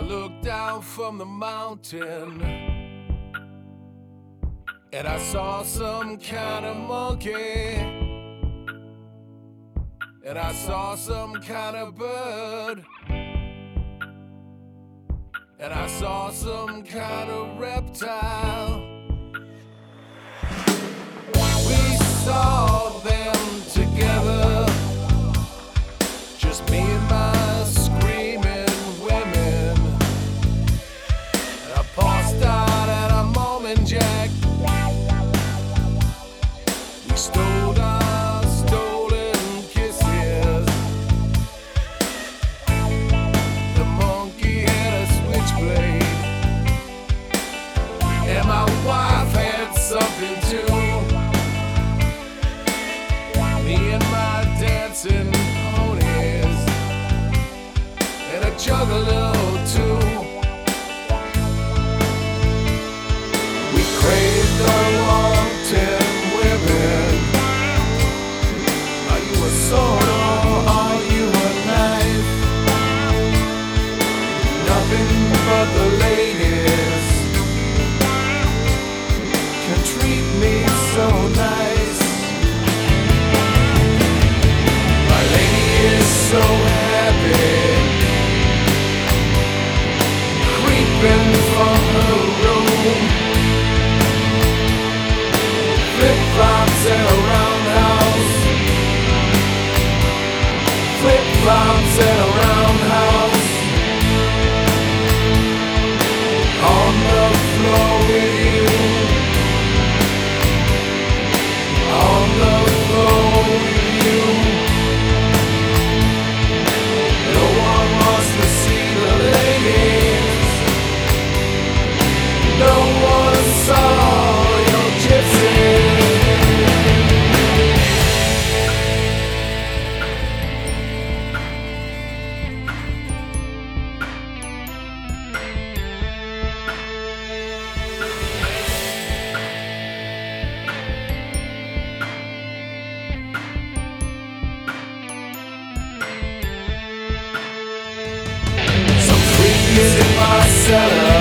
looked down from the mountain and I saw some kind of monkey, and I saw some kind of bird, and I saw some kind of reptile. We saw them together, just me and my screaming women. And I passed out at a moment, Jack. We stole our stolen kisses. The monkey had a switchblade, and my wife had something too. Me and my dancing ponies, and a juggalo too. We craved unwanted women. Are you a sword or are you a knife? Nothing but the ladies can treat me so nice. My lady is so happy, creeping from her room, flip-flops and a roundhouse, flip-flops and a roundhouse, on the floor with you, on the floor with you. No one wants to see the ladies. No one saw your gypsy. Some freak is in my cellar.